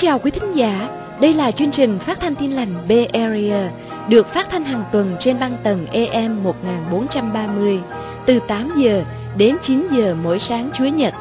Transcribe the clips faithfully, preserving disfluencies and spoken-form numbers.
chào quý thính giả, đây là chương trình phát thanh Tin lành Bay Area, được phát thanh hàng tuần trên băng tần A M một nghìn bốn trăm ba mươi, từ tám giờ đến chín giờ mỗi sáng Chủ nhật.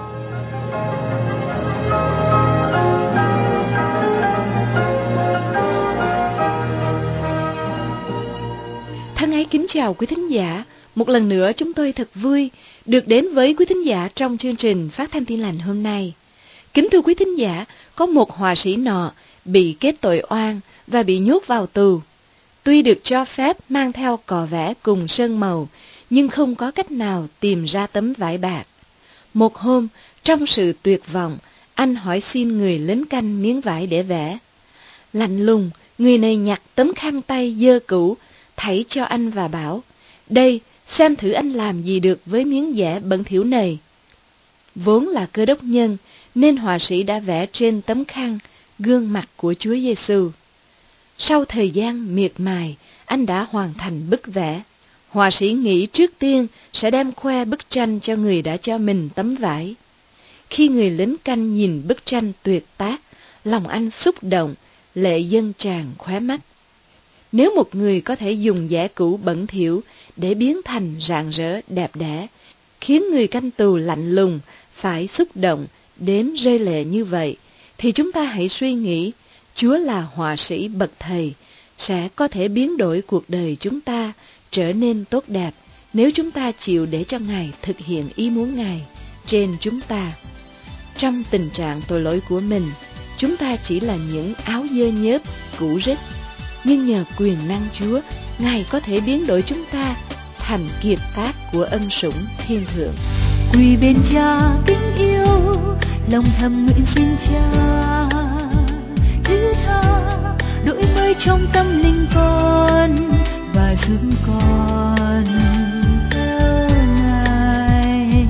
Thân ái kính chào quý thính giả, một lần nữa chúng tôi thật vui được đến với quý thính giả trong chương trình phát thanh Tin lành hôm nay. Kính thưa quý thính giả, có một họa sĩ nọ bị kết tội oan và bị nhốt vào tù. Tuy được cho phép mang theo cọ vẽ cùng sơn màu, nhưng không có cách nào tìm ra tấm vải bạc. Một hôm, trong sự tuyệt vọng, anh hỏi xin người lính canh miếng vải để vẽ. Lạnh lùng, người này nhặt tấm khăn tay dơ cũ, thảy cho anh và bảo, đây, xem thử anh làm gì được với miếng vẽ bẩn thỉu này. Vốn là cơ đốc nhân, nên họa sĩ đã vẽ trên tấm khăn gương mặt của Chúa Giêsu. Sau thời gian miệt mài, anh đã hoàn thành bức vẽ. Họa sĩ nghĩ trước tiên sẽ đem khoe bức tranh cho người đã cho mình tấm vải. Khi người lính canh nhìn bức tranh tuyệt tác, lòng anh xúc động, lệ dâng tràn khóe mắt. Nếu một người có thể dùng vẽ cũ bẩn thỉu để biến thành rạng rỡ đẹp đẽ, khiến người canh tù lạnh lùng phải xúc động đến rơi lệ như vậy, thì chúng ta hãy suy nghĩ, Chúa là họa sĩ bậc thầy, sẽ có thể biến đổi cuộc đời chúng ta trở nên tốt đẹp nếu chúng ta chịu để cho Ngài thực hiện ý muốn Ngài trên chúng ta. Trong tình trạng tội lỗi của mình, chúng ta chỉ là những áo dơ nhớp, cũ rích, nhưng nhờ quyền năng Chúa, Ngài có thể biến đổi chúng ta thành kiệt tác của ân sủng thiên thượng. Quỳ bên Cha kính yêu, lòng thầm nguyện xin Cha thứ tha đổi mới trong tâm linh con và giúp con theo Ngài.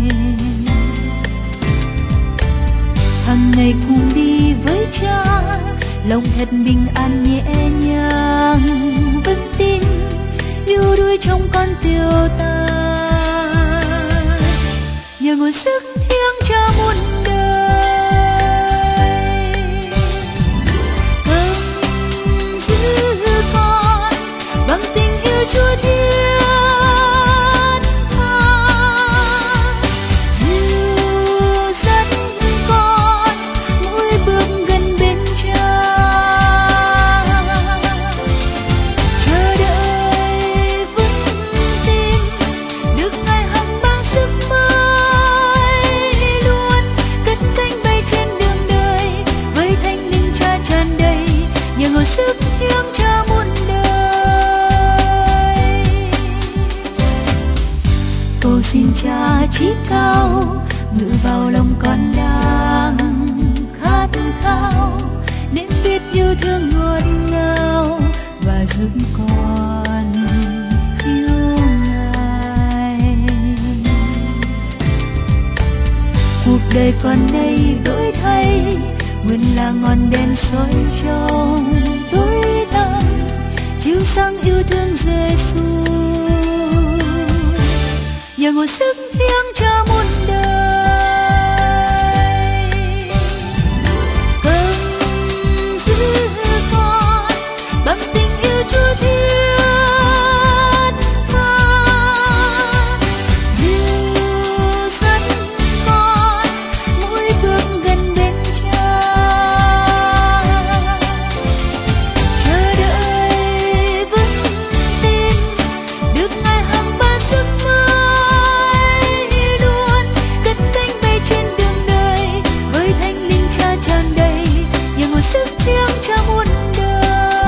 Hằng ngày cùng đi với Cha, lòng thật bình an nhẹ nhàng, vững tin yêu đuối trong con tiêu tan. Nhờ nguồn sức thiêng Cha muôn đời, cầm giữ con bằng tình yêu Chúa thiên tha, dìu dắt con mỗi bước gần bên Cha, chờ đợi vững tin được Ngài hằng ban sức mới luôn, cất cánh bay trên đường đời với Thánh Linh Cha tràn đầy, nhờ nguồn sức thiêng Cha muôn đời. Cầu xin Cha chí cao ngự vào lòng con đang khát khao, nên biết yêu thương ngọt ngào và giúp con yêu Ngài. Cuộc đời con đây đổi thay, nguyên là ngọn đèn soi trong tối tăm, chiếu sáng yêu thương Giêsu. Nhờ nguồn sức thiêng Cha muôn đời, cầm giữ con bằng tình yêu Chúa thiên tha, dìu dắt con mỗi bước gần bên Cha, chờ đợi vững tin được Ngài hằng ban sức mới luôn, cất cánh bay trên đường đời với Thánh Linh Cha tràn đầy, nhờ nguồn sức thiêng Cha muôn đời.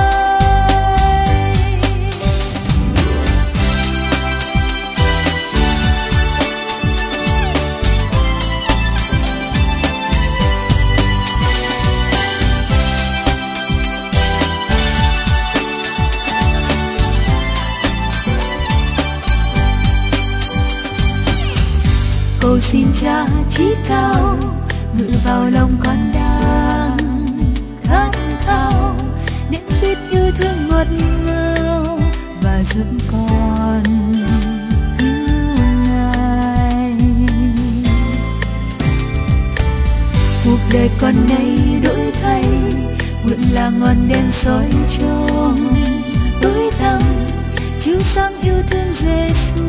Cầu xin Cha chí cao ngự vào lòng con đang khát khao, nên biết yêu thương ngọt ngào và giúp con yêu Ngài. Cuộc đời con nay đổi thay, nguyện là ngọn đèn soi trong tối tăm, chiếu sáng yêu thương Giêsu,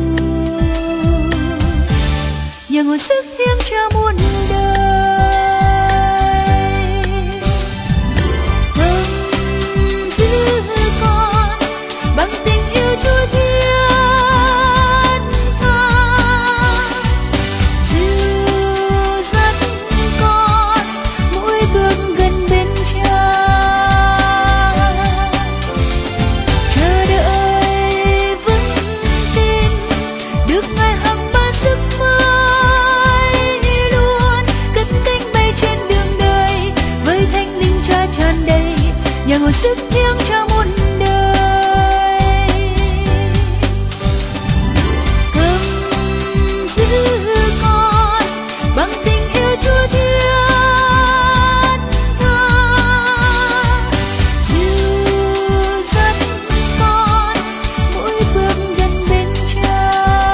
nhờ nguồn sức thiêng cho muôn đời. Thầm giữ con bằng tình yêu Chúa thiên tha, dìu dắt con mỗi bước gần bên Cha, chờ đợi vững tin được Ngài hằng ban sức mới luôn, cất cánh bay trên đường đời với Thánh Linh Cha tràn đầy, nhờ nguồn sức thiêng cho muôn đời. Cầm giữ con bằng tình yêu Chúa thiên tha, dìu dắt con mỗi bước gần bên Cha,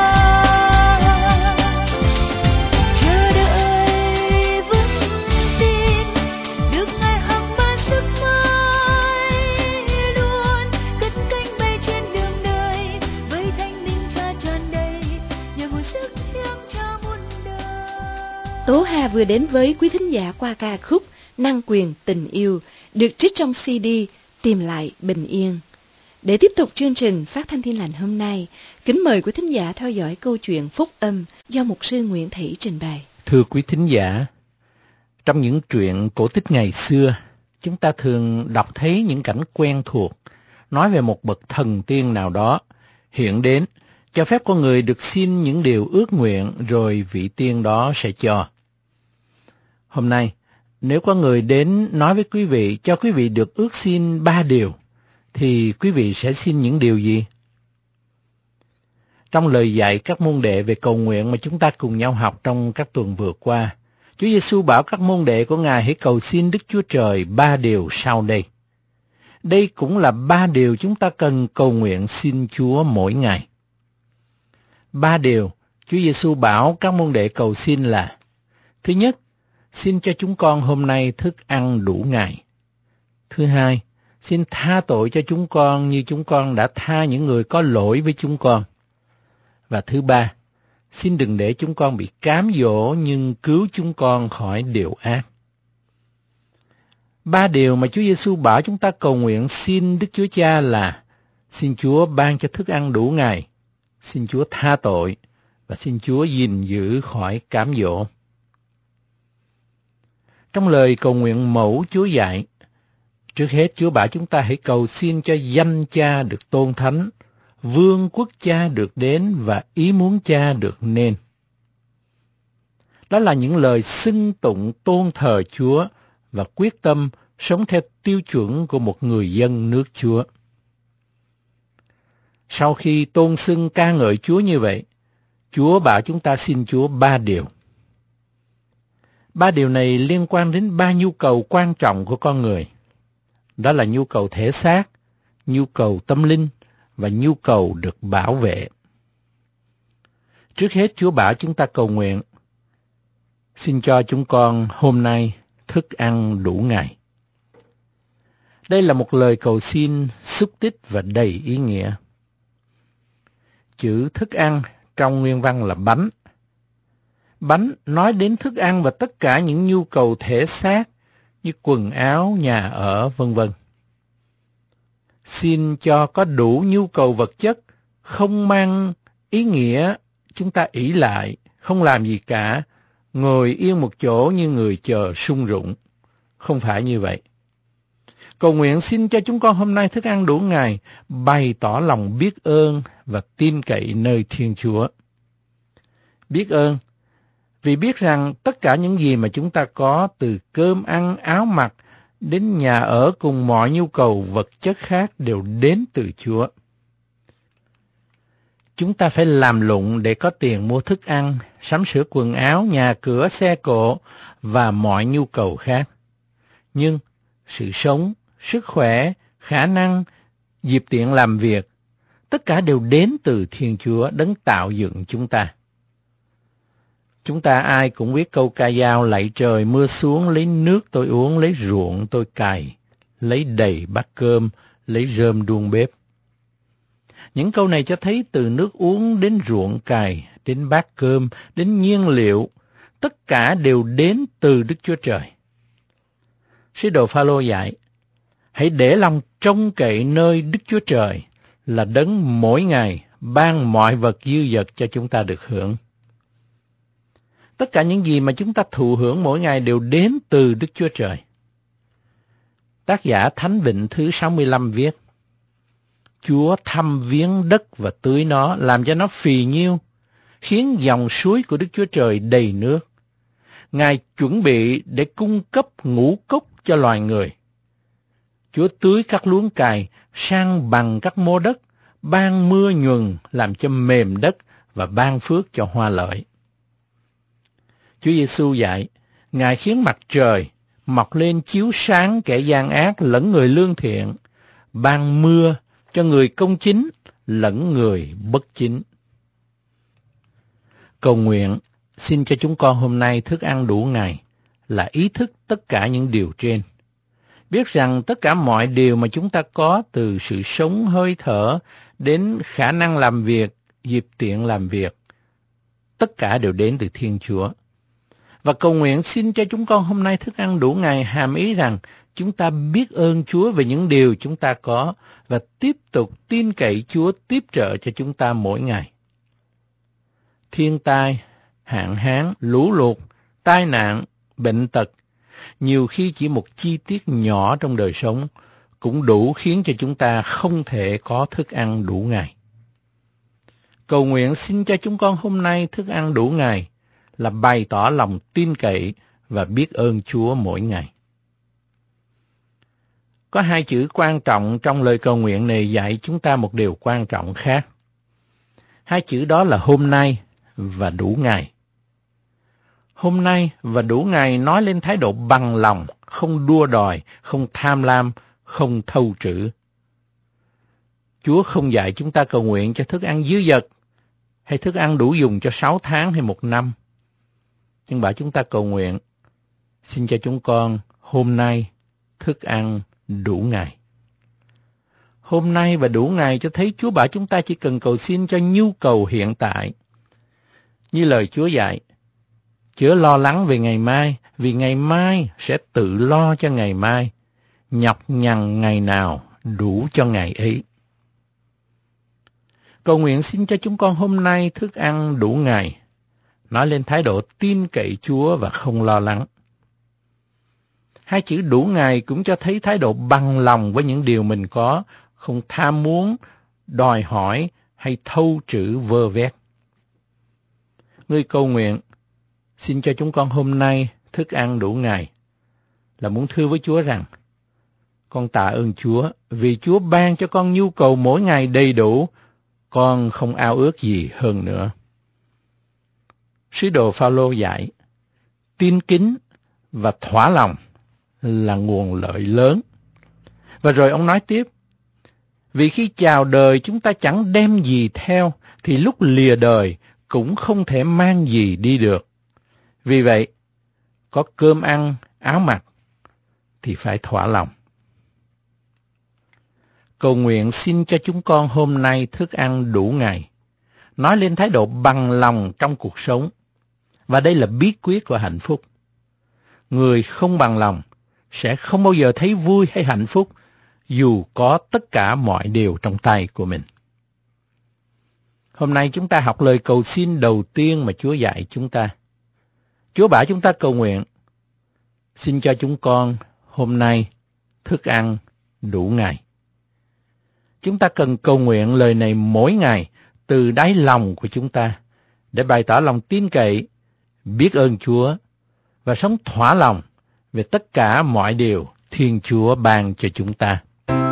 chờ đợi vững tin được Ngài hằng ban sức mới luôn, cất cánh bay trên đường đời với Thánh Linh Cha tràn đầy, nhờ nguồn sức thiêng cho muôn đời. Tố Hà vừa đến với quý thính giả qua ca khúc Năng quyền tình yêu được trích trong xê đê Tìm lại bình yên. Để tiếp tục chương trình phát thanh Tin lành hôm nay, kính mời quý thính giả theo dõi câu chuyện phúc âm do mục sư Nguyễn Thủy trình bày. Thưa quý thính giả, trong những truyện cổ tích ngày xưa, chúng ta thường đọc thấy những cảnh quen thuộc, nói về một bậc thần tiên nào đó, hiện đến, cho phép con người được xin những điều ước nguyện rồi vị tiên đó sẽ cho. Hôm nay, nếu có người đến nói với quý vị cho quý vị được ước xin ba điều, thì quý vị sẽ xin những điều gì? Trong lời dạy các môn đệ về cầu nguyện mà chúng ta cùng nhau học trong các tuần vừa qua, Chúa Giêsu bảo các môn đệ của Ngài hãy cầu xin Đức Chúa Trời ba điều sau đây. Đây cũng là ba điều chúng ta cần cầu nguyện xin Chúa mỗi ngày. Ba điều Chúa Giêsu bảo các môn đệ cầu xin là: thứ nhất, xin cho chúng con hôm nay thức ăn đủ ngày. Thứ hai, xin tha tội cho chúng con như chúng con đã tha những người có lỗi với chúng con. Và thứ ba, xin đừng để chúng con bị cám dỗ nhưng cứu chúng con khỏi điều ác. Ba điều mà Chúa Giêsu bảo chúng ta cầu nguyện xin Đức Chúa Cha là: xin Chúa ban cho thức ăn đủ ngày, xin Chúa tha tội và xin Chúa gìn giữ khỏi cám dỗ. Trong lời cầu nguyện mẫu Chúa dạy, trước hết Chúa bảo chúng ta hãy cầu xin cho danh Cha được tôn thánh, vương quốc Cha được đến và ý muốn Cha được nên. Đó là những lời xưng tụng tôn thờ Chúa và quyết tâm sống theo tiêu chuẩn của một người dân nước Chúa. Sau khi tôn xưng ca ngợi Chúa như vậy, Chúa bảo chúng ta xin Chúa ba điều. Ba điều này liên quan đến ba nhu cầu quan trọng của con người. Đó là nhu cầu thể xác, nhu cầu tâm linh và nhu cầu được bảo vệ. Trước hết Chúa bảo chúng ta cầu nguyện: xin cho chúng con hôm nay thức ăn đủ ngày. Đây là một lời cầu xin xúc tích và đầy ý nghĩa. Chữ thức ăn trong nguyên văn là bánh. Bánh nói đến thức ăn và tất cả những nhu cầu thể xác như quần áo, nhà ở, vân vân. Xin cho có đủ nhu cầu vật chất, không mang ý nghĩa chúng ta ỷ lại, không làm gì cả, ngồi yên một chỗ như người chờ sung rụng. Không phải như vậy. Cầu nguyện xin cho chúng con hôm nay thức ăn đủ ngày, bày tỏ lòng biết ơn và tin cậy nơi Thiên Chúa. Biết ơn vì biết rằng tất cả những gì mà chúng ta có, từ cơm ăn, áo mặc đến nhà ở cùng mọi nhu cầu vật chất khác, đều đến từ Chúa. Chúng ta phải làm lụng để có tiền mua thức ăn, sắm sửa quần áo, nhà cửa, xe cộ và mọi nhu cầu khác. Nhưng sự sống, sức khỏe, khả năng, dịp tiện làm việc, tất cả đều đến từ Thiên Chúa, đấng tạo dựng chúng ta. Chúng ta ai cũng biết câu ca dao: lạy trời mưa xuống, lấy nước tôi uống, lấy ruộng tôi cày, lấy đầy bát cơm, lấy rơm đun bếp. Những câu này cho thấy từ nước uống đến ruộng cày, đến bát cơm, đến nhiên liệu, tất cả đều đến từ Đức Chúa Trời. Sứ đồ Phao-lô dạy, hãy để lòng trông cậy nơi Đức Chúa Trời là đấng mỗi ngày ban mọi vật dư dật cho chúng ta được hưởng. Tất cả những gì mà chúng ta thụ hưởng mỗi ngày đều đến từ Đức Chúa Trời. Tác giả Thánh Vịnh thứ sáu mươi lăm viết, Chúa thăm viếng đất và tưới nó, làm cho nó phì nhiêu, khiến dòng suối của Đức Chúa Trời đầy nước. Ngài chuẩn bị để cung cấp ngũ cốc cho loài người. Chúa tưới các luống cày, san bằng các mô đất, ban mưa nhuần làm cho mềm đất và ban phước cho hoa lợi. Chúa Giêsu dạy, Ngài khiến mặt trời mọc lên chiếu sáng kẻ gian ác lẫn người lương thiện, ban mưa cho người công chính lẫn người bất chính. Cầu nguyện xin cho chúng con hôm nay thức ăn đủ ngày là ý thức tất cả những điều trên. Biết rằng tất cả mọi điều mà chúng ta có, từ sự sống hơi thở đến khả năng làm việc, dịp tiện làm việc, tất cả đều đến từ Thiên Chúa. Và cầu nguyện xin cho chúng con hôm nay thức ăn đủ ngày hàm ý rằng chúng ta biết ơn Chúa về những điều chúng ta có và tiếp tục tin cậy Chúa tiếp trợ cho chúng ta mỗi ngày. Thiên tai, hạn hán, lũ lụt, tai nạn, bệnh tật, nhiều khi chỉ một chi tiết nhỏ trong đời sống cũng đủ khiến cho chúng ta không thể có thức ăn đủ ngày. Cầu nguyện xin cho chúng con hôm nay thức ăn đủ ngày là bày tỏ lòng tin cậy và biết ơn Chúa mỗi ngày. Có hai chữ quan trọng trong lời cầu nguyện này dạy chúng ta một điều quan trọng khác. Hai chữ đó là hôm nay và đủ ngày. Hôm nay và đủ ngày nói lên thái độ bằng lòng, không đua đòi, không tham lam, không thâu trữ. Chúa không dạy chúng ta cầu nguyện cho thức ăn dư dật hay thức ăn đủ dùng cho sáu tháng hay một năm. Nhưng bảo chúng ta cầu nguyện, xin cho chúng con hôm nay thức ăn đủ ngày. Hôm nay và đủ ngày cho thấy Chúa bảo chúng ta chỉ cần cầu xin cho nhu cầu hiện tại. Như lời Chúa dạy, chớ lo lắng về ngày mai, vì ngày mai sẽ tự lo cho ngày mai. Nhọc nhằn ngày nào đủ cho ngày ấy. Cầu nguyện xin cho chúng con hôm nay thức ăn đủ ngày, nói lên thái độ tin cậy Chúa và không lo lắng. Hai chữ đủ ngày cũng cho thấy thái độ bằng lòng với những điều mình có, không tham muốn, đòi hỏi hay thâu trữ vơ vét. Người cầu nguyện, xin cho chúng con hôm nay thức ăn đủ ngày, là muốn thưa với Chúa rằng, con tạ ơn Chúa vì Chúa ban cho con nhu cầu mỗi ngày đầy đủ, con không ao ước gì hơn nữa. Sứ đồ Phao-lô dạy, tin kính và thỏa lòng là nguồn lợi lớn. Và rồi ông nói tiếp, vì khi chào đời chúng ta chẳng đem gì theo, thì lúc lìa đời cũng không thể mang gì đi được. Vì vậy, có cơm ăn, áo mặc, thì phải thỏa lòng. Cầu nguyện xin cho chúng con hôm nay thức ăn đủ ngày, nói lên thái độ bằng lòng trong cuộc sống. Và đây là bí quyết của hạnh phúc. Người không bằng lòng sẽ không bao giờ thấy vui hay hạnh phúc, dù có tất cả mọi điều trong tay của mình. Hôm nay chúng ta học lời cầu xin đầu tiên mà Chúa dạy chúng ta. Chúa bảo chúng ta cầu nguyện, xin cho chúng con hôm nay thức ăn đủ ngày. Chúng ta cần cầu nguyện lời này mỗi ngày từ đáy lòng của chúng ta để bày tỏ lòng tin cậy, biết ơn Chúa và sống thỏa lòng về tất cả mọi điều Thiên Chúa ban cho chúng ta.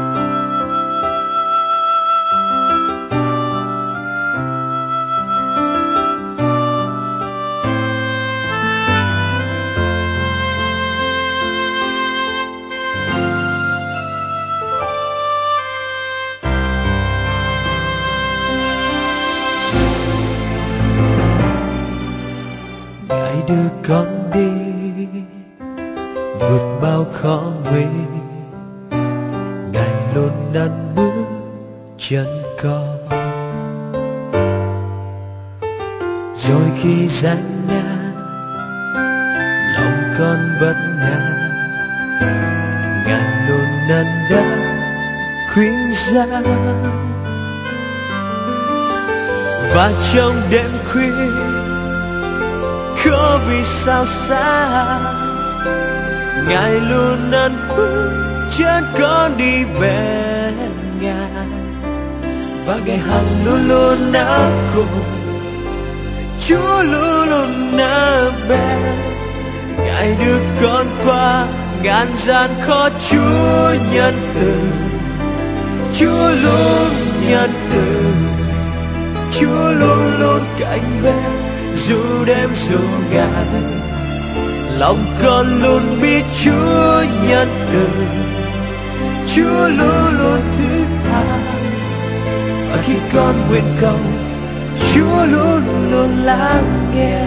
Ngài đưa con đi vượt bao khó nguy, nắn bước chân con. Rồi khi gian nan lòng con bất an, Ngài luôn nâng đỡ khuyên gian. Và trong đêm khuya có vì sao xa, Ngài luôn nâng bước chân con đi bên Ngài. Và Ngài hằng luôn luôn ở cùng, Chúa luôn luôn ở bên. Ngài đưa con qua ngàn gian khó, Chúa nhân từ, Chúa luôn nhân từ, Chúa luôn luôn cạnh bên. Dù đêm dù ngày, lòng con luôn biết Chúa nhân từ, Chúa luôn luôn thứ tha. Và khi con nguyện cầu, Chúa luôn luôn lắng nghe.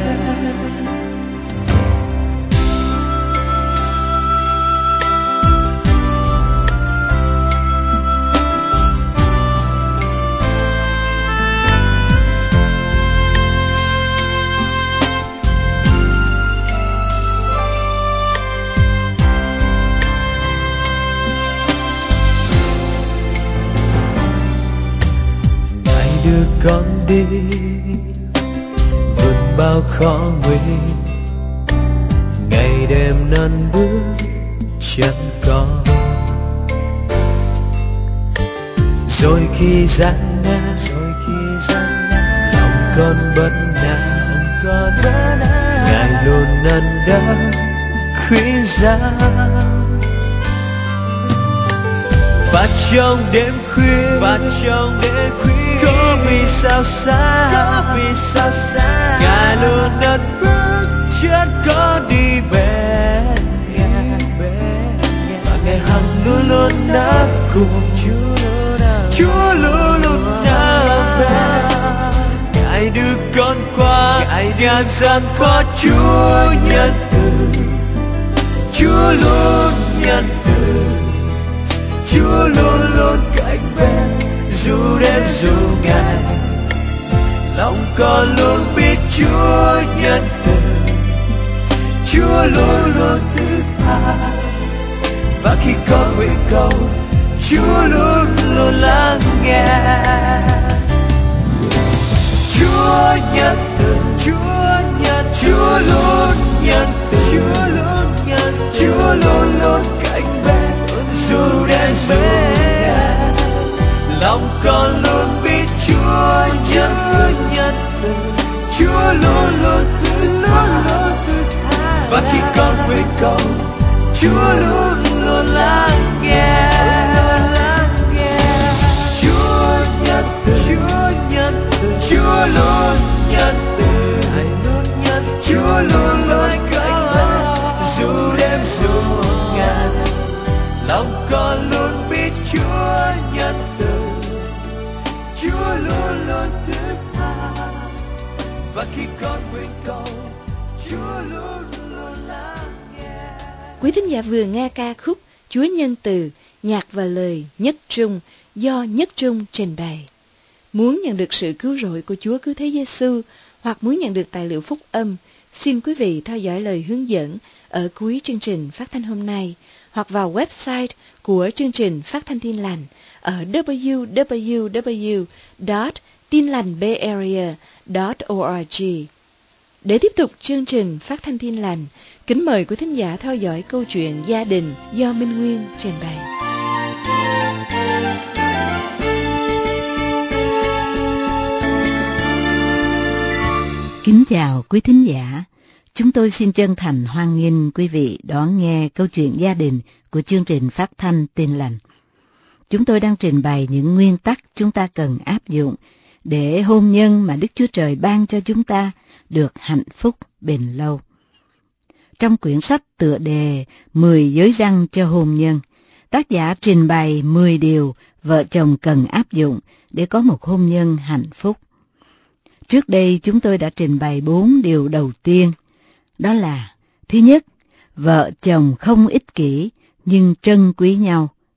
Đưa con đi vượt bao khó nguy, ngày đêm nâng bước chân con. Rồi khi gian nan, rồi khi gian nan, lòng con bất an, con bất an, Ngài luôn nâng đỡ khuyên gian. Và trong đêm khuya, và trong đêm khuya, có vì sao xa, có vì sao xa, Ngài luôn nâng bước chân con đi bên Ngài. Và Ngài hằng luôn luôn ở cùng, Chúa luôn luôn ở bên. Ngài đưa con qua ngàn gian khó, Chúa nhân từ, Chúa luôn nhân từ, Chúa luôn luôn cạnh bên. Dù đêm dù ngày, lòng con luôn biết Chúa nhân từ, Chúa luôn luôn thứ tha. Và khi con nguyện cầu, Chúa luôn luôn lắng nghe. Chúa nhân từ, Chúa nhân, Chúa luôn nhân từ, Chúa luôn nhân, Chúa luôn luôn cạnh bên. Dù đêm dù ngày, lòng con luôn biết Chúa nhân nhân từ, Chúa luôn luôn thứ luôn luôn thứ tha. Và khi con nguyện cầu, Chúa luôn luôn lắng nghe. Chúa nhân từ, Chúa nhân từ, Chúa luôn nhân từ, Chúa luôn luôn cạnh bên. Dù đêm dù ngày, lòng con luôn biết Chúa nhân từ, Chúa luôn luôn thứ tha. Và khi con nguyện cầu, Chúa luôn luôn lắng nghe. Quý thính giả vừa nghe ca khúc Chúa Nhân Từ, nhạc và lời Nhất Trung do Nhất Trung trình bày. Muốn nhận được sự cứu rỗi của Chúa Cứu Thế Giêsu hoặc muốn nhận được tài liệu phúc âm, xin quý vị theo dõi lời hướng dẫn ở cuối chương trình phát thanh hôm nay hoặc vào website của chương trình Phát thanh Tin Lành ở w w w chấm tin lành bay area chấm org. Để tiếp tục chương trình Phát thanh Tin Lành, kính mời quý thính giả theo dõi câu chuyện gia đình do Minh Nguyên trình bày. Kính chào quý thính giả, chúng tôi xin chân thành hoan nghênh quý vị đón nghe câu chuyện gia đình của chương trình Phát thanh Tin Lành. Chúng tôi đang trình bày những nguyên tắc chúng ta cần áp dụng để hôn nhân mà Đức Chúa Trời ban cho chúng ta được hạnh phúc bền lâu. Trong quyển sách tựa đề mười giới răn cho hôn nhân, tác giả trình bày mười điều vợ chồng cần áp dụng để có một hôn nhân hạnh phúc. Trước đây chúng tôi đã trình bày bốn điều đầu tiên, đó là: thứ nhất, vợ chồng không ích kỷ nhưng trân quý nhau,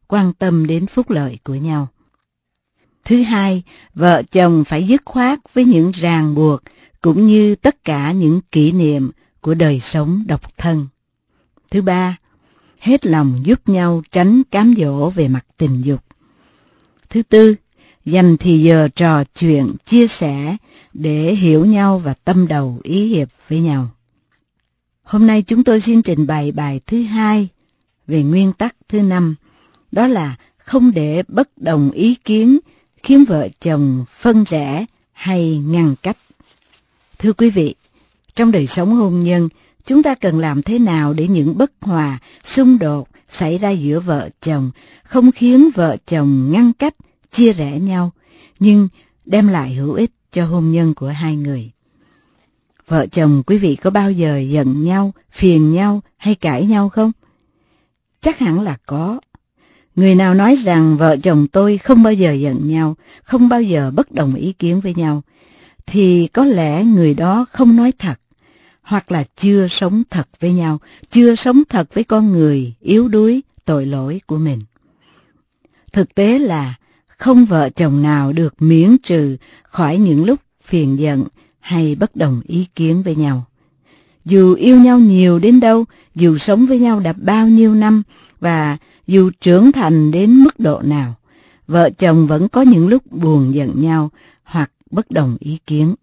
quan tâm đến phúc lợi của nhau. Thứ hai, vợ chồng phải dứt khoát với những ràng buộc cũng như tất cả những kỷ niệm của đời sống độc thân. Thứ ba, hết lòng giúp nhau tránh cám dỗ về mặt tình dục. Thứ tư, dành thì giờ trò chuyện, chia sẻ để hiểu nhau và tâm đầu ý hiệp với nhau. Hôm nay chúng tôi xin trình bày bài thứ hai về nguyên tắc thứ năm, đó là không để bất đồng ý kiến khiến vợ chồng phân rẽ hay ngăn cách. Thưa quý vị, trong đời sống hôn nhân, chúng ta cần làm thế nào để những bất hòa, xung đột xảy ra giữa vợ chồng không khiến vợ chồng ngăn cách, chia rẽ nhau, nhưng đem lại hữu ích cho hôn nhân của hai người. Vợ chồng quý vị có bao giờ giận nhau, phiền nhau hay cãi nhau không? Chắc hẳn là có. Người nào nói rằng vợ chồng tôi không bao giờ giận nhau, không bao giờ bất đồng ý kiến với nhau, thì có lẽ người đó không nói thật, hoặc là chưa sống thật với nhau, chưa sống thật với con người yếu đuối, tội lỗi của mình. Thực tế là không vợ chồng nào được miễn trừ khỏi những lúc phiền giận hay bất đồng ý kiến với nhau. Dù yêu nhau nhiều đến đâu, dù sống với nhau đã bao nhiêu năm và dù trưởng thành đến mức độ nào, vợ chồng vẫn có những lúc buồn giận nhau hoặc bất đồng ý kiến.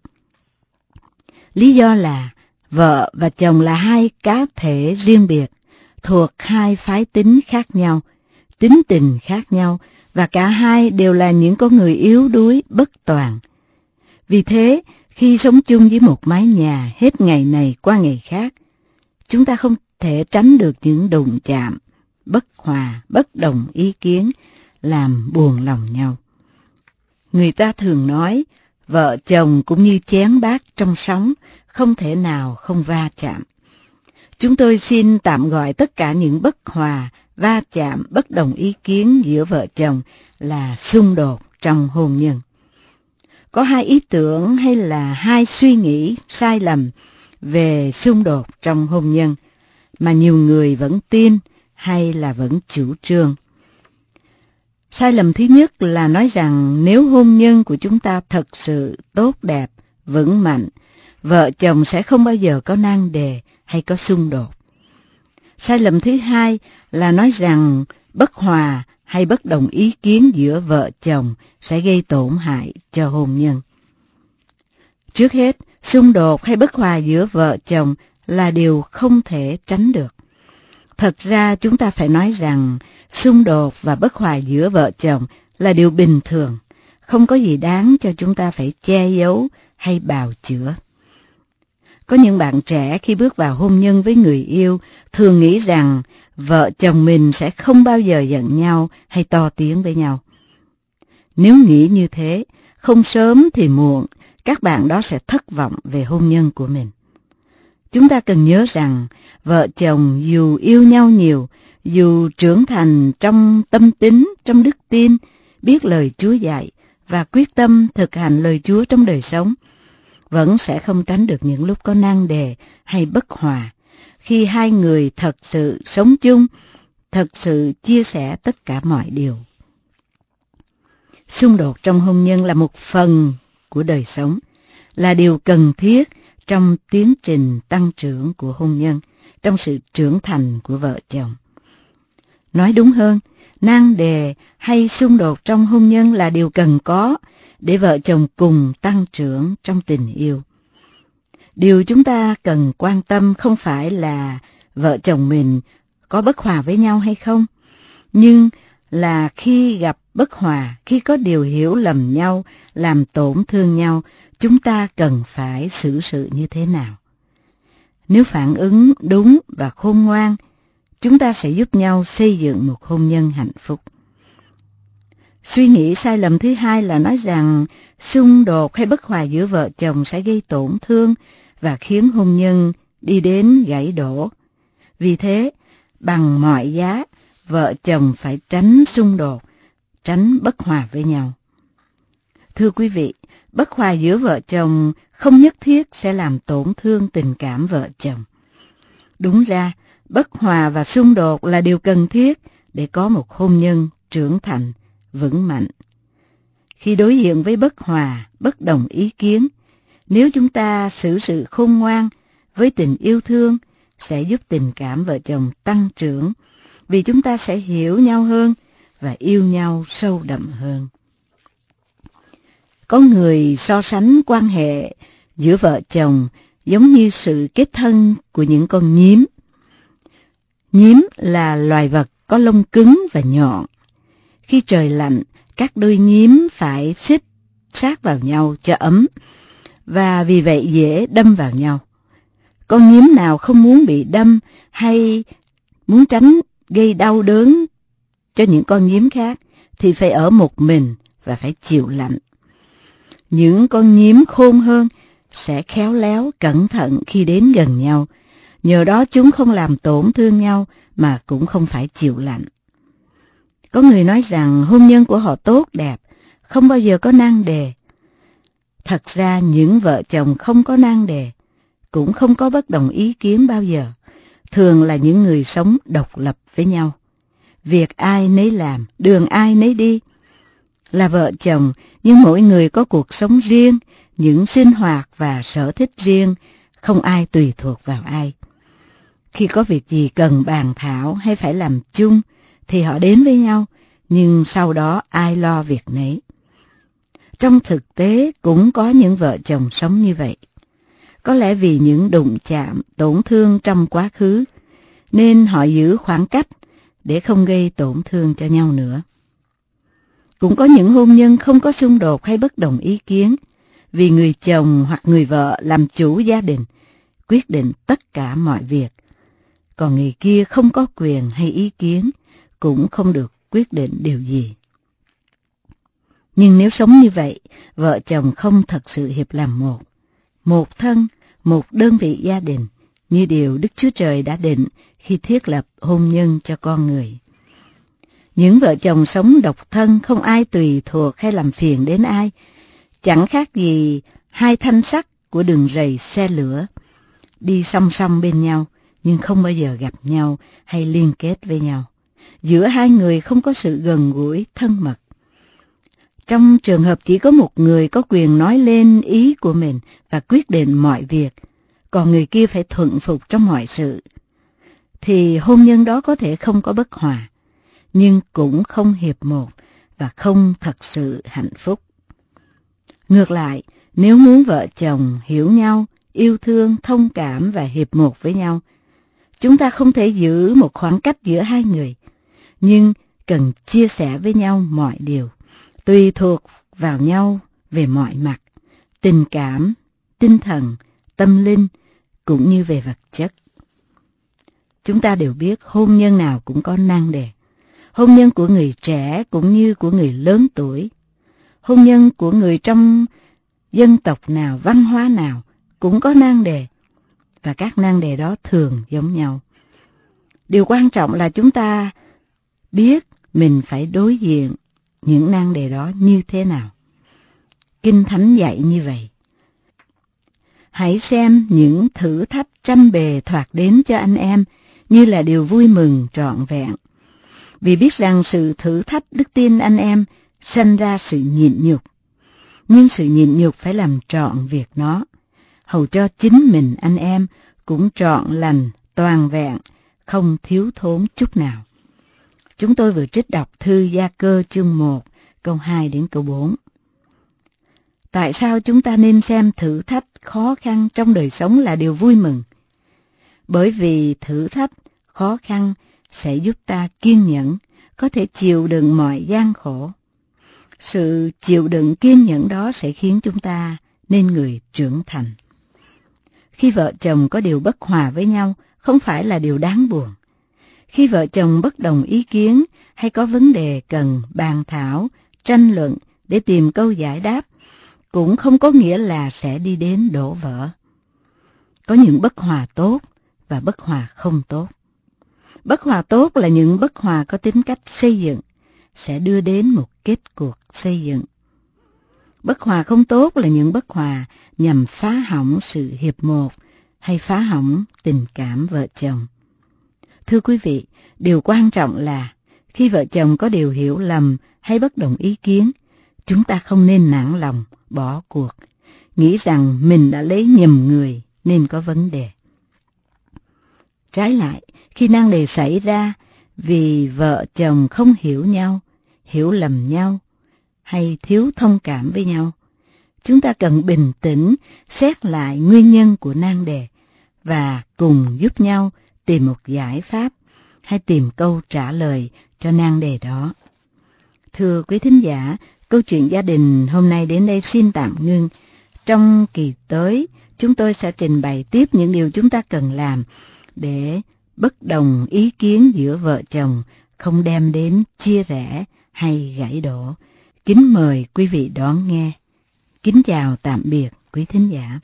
Lý do là vợ và chồng là hai cá thể riêng biệt, thuộc hai phái tính khác nhau, tính tình khác nhau, và cả hai đều là những con người yếu đuối, bất toàn. Vì thế, khi sống chung với một mái nhà hết ngày này qua ngày khác, chúng ta không thể tránh được những đụng chạm, bất hòa, bất đồng ý kiến, làm buồn lòng nhau. Người ta thường nói, vợ chồng cũng như chén bát trong sóng, không thể nào không va chạm. Chúng tôi xin tạm gọi tất cả những bất hòa, va chạm, bất đồng ý kiến giữa vợ chồng là xung đột trong hôn nhân. Có hai ý tưởng hay là hai suy nghĩ sai lầm về xung đột trong hôn nhân mà nhiều người vẫn tin hay là vẫn chủ trương. Sai lầm thứ nhất là nói rằng nếu hôn nhân của chúng ta thật sự tốt đẹp, vững mạnh, vợ chồng sẽ không bao giờ có nan đề hay có xung đột. Sai lầm thứ hai là nói rằng bất hòa hay bất đồng ý kiến giữa vợ chồng sẽ gây tổn hại cho hôn nhân. Trước hết, xung đột hay bất hòa giữa vợ chồng là điều không thể tránh được. Thật ra chúng ta phải nói rằng xung đột và bất hòa giữa vợ chồng là điều bình thường, không có gì đáng cho chúng ta phải che giấu hay bào chữa. Có những bạn trẻ khi bước vào hôn nhân với người yêu thường nghĩ rằng vợ chồng mình sẽ không bao giờ giận nhau hay to tiếng với nhau. Nếu nghĩ như thế, không sớm thì muộn, các bạn đó sẽ thất vọng về hôn nhân của mình. Chúng ta cần nhớ rằng vợ chồng dù yêu nhau nhiều, dù trưởng thành trong tâm tín, trong đức tin, biết lời Chúa dạy và quyết tâm thực hành lời Chúa trong đời sống, vẫn sẽ không tránh được những lúc có nan đề hay bất hòa, khi hai người thật sự sống chung, thật sự chia sẻ tất cả mọi điều. Xung đột trong hôn nhân là một phần của đời sống, là điều cần thiết trong tiến trình tăng trưởng của hôn nhân, trong sự trưởng thành của vợ chồng. Nói đúng hơn, nan đề hay xung đột trong hôn nhân là điều cần có để vợ chồng cùng tăng trưởng trong tình yêu. Điều chúng ta cần quan tâm không phải là vợ chồng mình có bất hòa với nhau hay không, nhưng là khi gặp bất hòa, khi có điều hiểu lầm nhau, làm tổn thương nhau, chúng ta cần phải xử sự như thế nào. Nếu phản ứng đúng và khôn ngoan, chúng ta sẽ giúp nhau xây dựng một hôn nhân hạnh phúc. Suy nghĩ sai lầm thứ hai là nói rằng xung đột hay bất hòa giữa vợ chồng sẽ gây tổn thương và khiến hôn nhân đi đến gãy đổ. Vì thế, bằng mọi giá, vợ chồng phải tránh xung đột, tránh bất hòa với nhau. Thưa quý vị, bất hòa giữa vợ chồng không nhất thiết sẽ làm tổn thương tình cảm vợ chồng. Đúng ra, bất hòa và xung đột là điều cần thiết để có một hôn nhân trưởng thành, vững mạnh. Khi đối diện với bất hòa, bất đồng ý kiến, nếu chúng ta xử sự khôn ngoan với tình yêu thương, sẽ giúp tình cảm vợ chồng tăng trưởng, vì chúng ta sẽ hiểu nhau hơn và yêu nhau sâu đậm hơn. Có người so sánh quan hệ giữa vợ chồng giống như sự kết thân của những con nhím. Nhím là loài vật có lông cứng và nhọn. Khi trời lạnh, các đôi nhím phải xích sát vào nhau cho ấm, và vì vậy dễ đâm vào nhau. Con nhím nào không muốn bị đâm hay muốn tránh gây đau đớn cho những con nhím khác thì phải ở một mình và phải chịu lạnh. Những con nhím khôn hơn sẽ khéo léo, cẩn thận khi đến gần nhau, nhờ đó chúng không làm tổn thương nhau mà cũng không phải chịu lạnh. Có người nói rằng hôn nhân của họ tốt đẹp, không bao giờ có nan đề. Thật ra những vợ chồng không có nan đề, cũng không có bất đồng ý kiến bao giờ, thường là những người sống độc lập với nhau. Việc ai nấy làm, đường ai nấy đi. Là vợ chồng, nhưng mỗi người có cuộc sống riêng, những sinh hoạt và sở thích riêng, không ai tùy thuộc vào ai. Khi có việc gì cần bàn thảo hay phải làm chung, thì họ đến với nhau, nhưng sau đó ai lo việc nấy. Trong thực tế cũng có những vợ chồng sống như vậy. Có lẽ vì những đụng chạm, tổn thương trong quá khứ, nên họ giữ khoảng cách để không gây tổn thương cho nhau nữa. Cũng có những hôn nhân không có xung đột hay bất đồng ý kiến, vì người chồng hoặc người vợ làm chủ gia đình, quyết định tất cả mọi việc, còn người kia không có quyền hay ý kiến, cũng không được quyết định điều gì. Nhưng nếu sống như vậy, vợ chồng không thật sự hiệp làm một, một thân, một đơn vị gia đình, như điều Đức Chúa Trời đã định khi thiết lập hôn nhân cho con người. Những vợ chồng sống độc thân không ai tùy thuộc hay làm phiền đến ai, chẳng khác gì hai thanh sắt của đường rầy xe lửa, đi song song bên nhau nhưng không bao giờ gặp nhau hay liên kết với nhau. Giữa hai người không có sự gần gũi, thân mật. Trong trường hợp chỉ có một người có quyền nói lên ý của mình và quyết định mọi việc, còn người kia phải thuận phục trong mọi sự, thì hôn nhân đó có thể không có bất hòa, nhưng cũng không hiệp một và không thật sự hạnh phúc. Ngược lại, nếu muốn vợ chồng hiểu nhau, yêu thương, thông cảm và hiệp một với nhau, chúng ta không thể giữ một khoảng cách giữa hai người, nhưng cần chia sẻ với nhau mọi điều, tùy thuộc vào nhau về mọi mặt, tình cảm, tinh thần, tâm linh, cũng như về vật chất. Chúng ta đều biết hôn nhân nào cũng có nan đề. Hôn nhân của người trẻ cũng như của người lớn tuổi. Hôn nhân của người trong dân tộc nào, văn hóa nào cũng có nan đề, và các nan đề đó thường giống nhau. Điều quan trọng là chúng ta biết mình phải đối diện những nan đề đó như thế nào. Kinh Thánh dạy như vậy. Hãy xem những thử thách trăm bề thoạt đến cho anh em như là điều vui mừng trọn vẹn, vì biết rằng sự thử thách đức tin anh em sanh ra sự nhịn nhục, nhưng sự nhịn nhục phải làm trọn việc nó, hầu cho chính mình anh em cũng trọn lành, toàn vẹn, không thiếu thốn chút nào. Chúng tôi vừa trích đọc thư Gia Cơ chương một, câu hai đến câu bốn. Tại sao chúng ta nên xem thử thách khó khăn trong đời sống là điều vui mừng? Bởi vì thử thách, khó khăn sẽ giúp ta kiên nhẫn, có thể chịu đựng mọi gian khổ. Sự chịu đựng kiên nhẫn đó sẽ khiến chúng ta nên người trưởng thành. Khi vợ chồng có điều bất hòa với nhau, không phải là điều đáng buồn. Khi vợ chồng bất đồng ý kiến hay có vấn đề cần bàn thảo, tranh luận để tìm câu giải đáp, cũng không có nghĩa là sẽ đi đến đổ vỡ. Có những bất hòa tốt và bất hòa không tốt. Bất hòa tốt là những bất hòa có tính cách xây dựng, sẽ đưa đến một kết cuộc xây dựng. Bất hòa không tốt là những bất hòa nhằm phá hỏng sự hiệp một hay phá hỏng tình cảm vợ chồng. Thưa quý vị, điều quan trọng là Khi vợ chồng có điều hiểu lầm hay bất đồng ý kiến, chúng ta không nên nản lòng, bỏ cuộc, nghĩ rằng mình đã lấy nhầm người nên có vấn đề. Trái lại, khi nan đề xảy ra vì vợ chồng không hiểu nhau, hiểu lầm nhau hay thiếu thông cảm với nhau, chúng ta cần bình tĩnh xét lại nguyên nhân của nan đề và cùng giúp nhau tìm một giải pháp hay tìm câu trả lời cho nan đề đó. Thưa quý thính giả, câu chuyện gia đình hôm nay đến đây xin tạm ngưng. Trong kỳ tới, chúng tôi sẽ trình bày tiếp những điều chúng ta cần làm để bất đồng ý kiến giữa vợ chồng không đem đến chia rẽ hay gãy đổ. Kính mời quý vị đón nghe. Kính chào tạm biệt quý thính giả.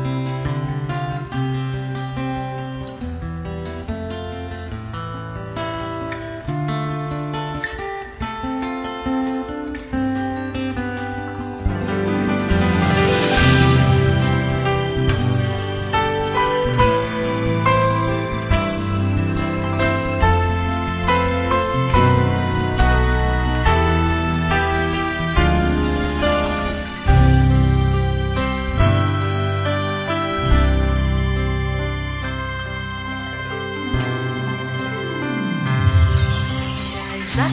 Dắt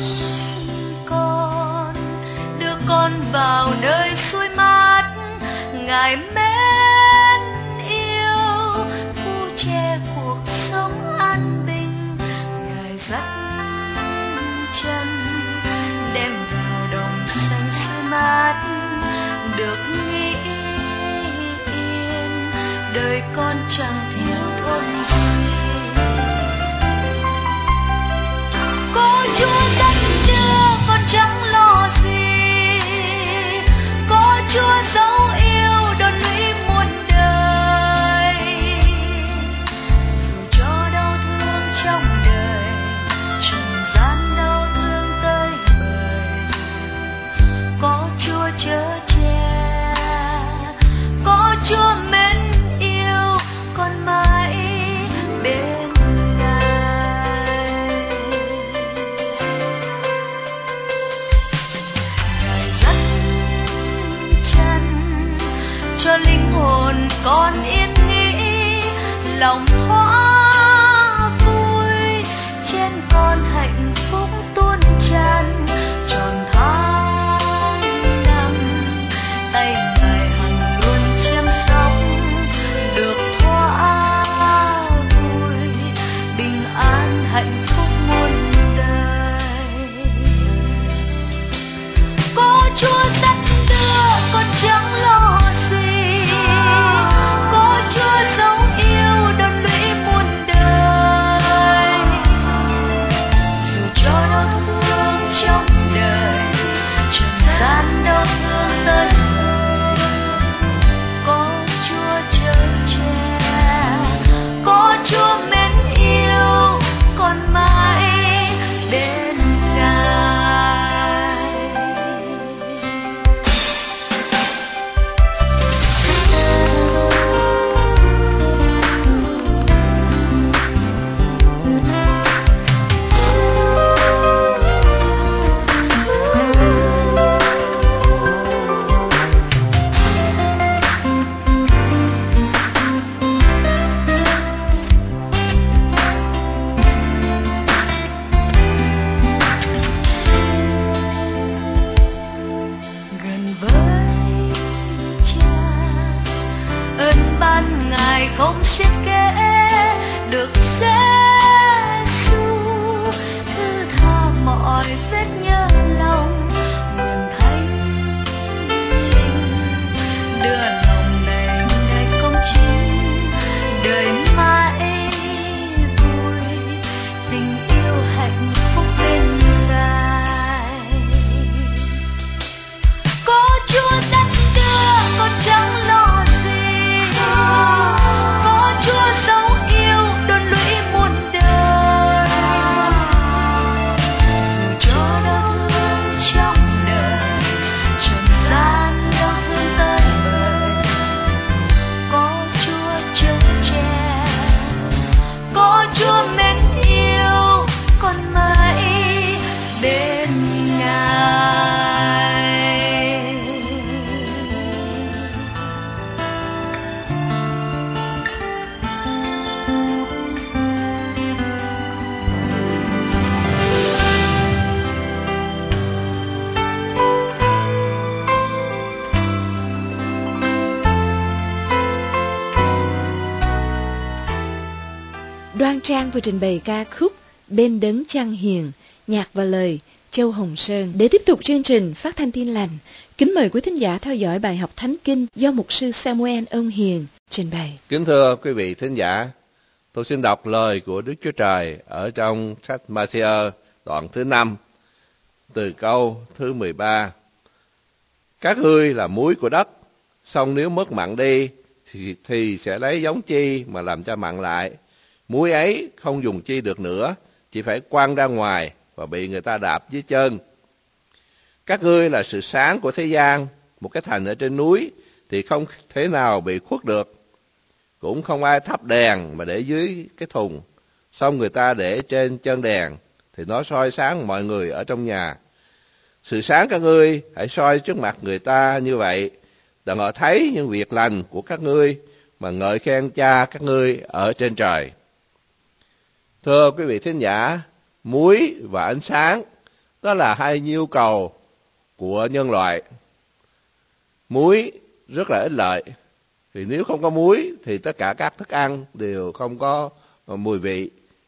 con, đưa con vào nơi suối mát, Ngài mến yêu, phù che cuộc sống an bình. Ngài dắt chân, đem vào đồng xanh suối mát, được nghỉ yên, đời con chẳng thiếu thốn gì. Chúa dắt đưa con chẳng lo gì, có Chúa dấu yêu đón lũy muôn đời. Dù cho đau thương trong đời, trần gian đau thương tới bời, có Chúa chở che, có Chúa mến yêu con mãi bên. Cho linh hồn con yên nghỉ, lòng thoáng vui, trên con hạnh phúc tuôn tràn. Tròn tháng năm, tay Ngài hằng luôn chăm sóc, được thoáng vui, bình an hạnh phúc muôn đời. Có Chúa dắt đưa con chẳng lo gì, có Chúa dấu yêu đón lũy muôn đời. Dù cho đau thương trong đời, trần gian đau thương tới người, có Chúa chở che, có Chúa mến yêu con mãi bên Ngài. Không xiết kẽ được Giê-xu, thứ tha mọi vết nhớ lòng, nguồn thánh linh đưa lòng này ngày công chính, đời mãi vui, tình yêu hạnh phúc bên Ngài. Có Chúa dắt đưa con chẳng lo gì, có Chúa dấu yêu đón lũy muôn Đoan Trang vừa trình bày ca khúc Bên Đấng Chăng Hiền, nhạc và lời Châu Hồng Sơn. Để tiếp tục chương trình phát thanh Tin Lành, kính mời quý thính giả theo dõi bài học Thánh Kinh do mục sư Samuel Ân Hiền trình bày. Kính thưa quý vị thính giả, tôi xin đọc lời của Đức Chúa Trời ở trong sách Ma-thi-ơ đoạn thứ năm, từ câu thứ mười ba. Các ngươi là muối của đất, song nếu mất mặn đi thì, thì sẽ lấy giống chi mà làm cho mặn lại. Muối ấy không dùng chi được nữa, chỉ phải quăng ra ngoài và bị người ta đạp dưới chân. Các ngươi là sự sáng của thế gian, một cái thành ở trên núi thì không thể nào bị khuất được. Cũng không ai thắp đèn mà để dưới cái thùng, xong người ta để trên chân đèn thì nó soi sáng mọi người ở trong nhà. Sự sáng các ngươi hãy soi trước mặt người ta như vậy, để họ thấy những việc lành của các ngươi mà ngợi khen Cha các ngươi ở trên trời. Thưa quý vị thính giả, muối và ánh sáng đó là hai nhu cầu của nhân loại. Muối rất là ích lợi, thì nếu không có muối thì tất cả các thức ăn đều không có mùi vị.